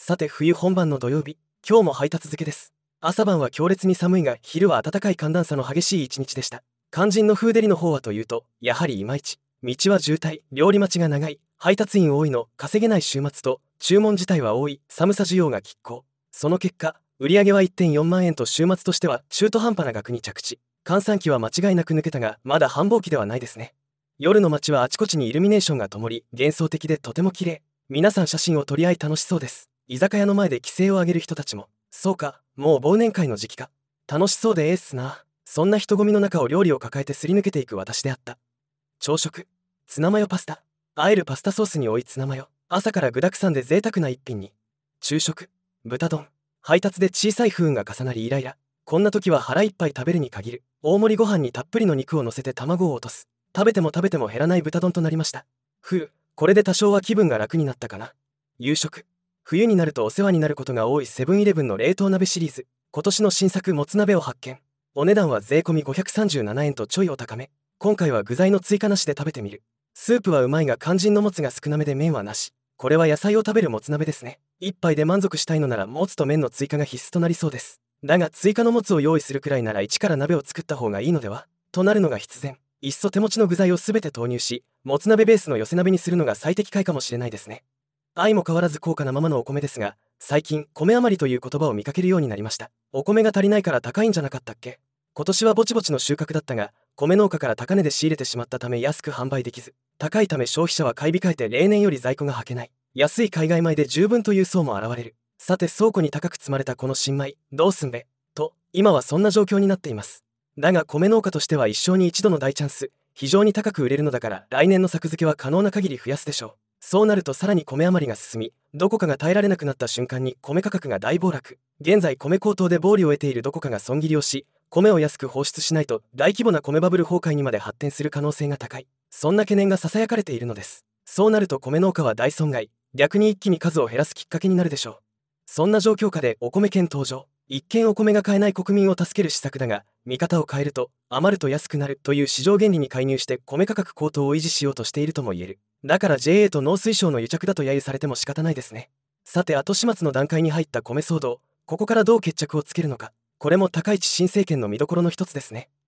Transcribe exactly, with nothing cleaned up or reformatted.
さて冬本番の土曜日、今日も配達付けです。朝晩は強烈に寒いが、昼は暖かい寒暖差の激しい一日でした。肝心のフーデリの方はというと、やはりいまいち。道は渋滞、料理待ちが長い、配達員多いの、稼げない週末と、注文自体は多い、寒さ需要が拮抗。その結果、売上はいってんよんまん円と週末としては中途半端な額に着地。閑散期は間違いなく抜けたが、まだ繁忙期ではないですね。夜の街はあちこちにイルミネーションが灯り、幻想的でとても綺麗。皆さん写真を撮り合い楽しそうです。居酒屋の前で規制を上げる人たちも。そうか、もう忘年会の時期か。楽しそうでええっすな。そんな人混みの中を料理を抱えてすり抜けていく私であった。朝食、ツナマヨパスタ。あえるパスタソースに多いツナマヨ。朝から具沢山で贅沢な一品に。昼食、豚丼。配達で小さい不運が重なりイライラ。こんな時は腹いっぱい食べるに限る。大盛りご飯にたっぷりの肉を乗せて卵を落とす。食べても食べても減らない豚丼となりました。ふう、これで多少は気分が楽になったかな。夕食、冬になるとお世話になることが多いセブンイレブンの冷凍鍋シリーズ。今年の新作もつ鍋を発見。お値段は税込みごひゃくさんじゅうななえんとちょいお高め。今回は具材の追加なしで食べてみる。スープはうまいが肝心のもつが少なめで麺はなし。これは野菜を食べるもつ鍋ですね。一杯で満足したいのならもつと麺の追加が必須となりそうです。だが追加のもつを用意するくらいなら一から鍋を作った方がいいのではとなるのが必然。いっそ手持ちの具材を全て投入し、もつ鍋ベースの寄せ鍋にするのが最適解かもしれないですね。相も変わらず高価なままのお米ですが、最近米余りという言葉を見かけるようになりました。お米が足りないから高いんじゃなかったっけ。今年はぼちぼちの収穫だったが、米農家から高値で仕入れてしまったため安く販売できず、高いため消費者は買い控えて例年より在庫がはけない。安い海外米で十分という層も現れる。さて倉庫に高く積まれたこの新米、どうすんべと、今はそんな状況になっています。だが米農家としては一生に一度の大チャンス。非常に高く売れるのだから来年の作付けは可能な限り増やすでしょう。そうなるとさらに米余りが進み、どこかが耐えられなくなった瞬間に米価格が大暴落。現在米高騰で暴利を得ているどこかが損切りをし、米を安く放出しないと大規模な米バブル崩壊にまで発展する可能性が高い。そんな懸念が囁かれているのです。そうなると米農家は大損害、逆に一気に数を減らすきっかけになるでしょう。そんな状況下でお米券登場。一見お米が買えない国民を助ける施策だが、見方を変えると余ると安くなるという市場原理に介入して米価格高騰を維持しようとしているとも言える。だから ジェーエー と農水省の癒着だと揶揄されても仕方ないですね。さて後始末の段階に入った米騒動、ここからどう決着をつけるのか、これも高市新政権の見どころの一つですね。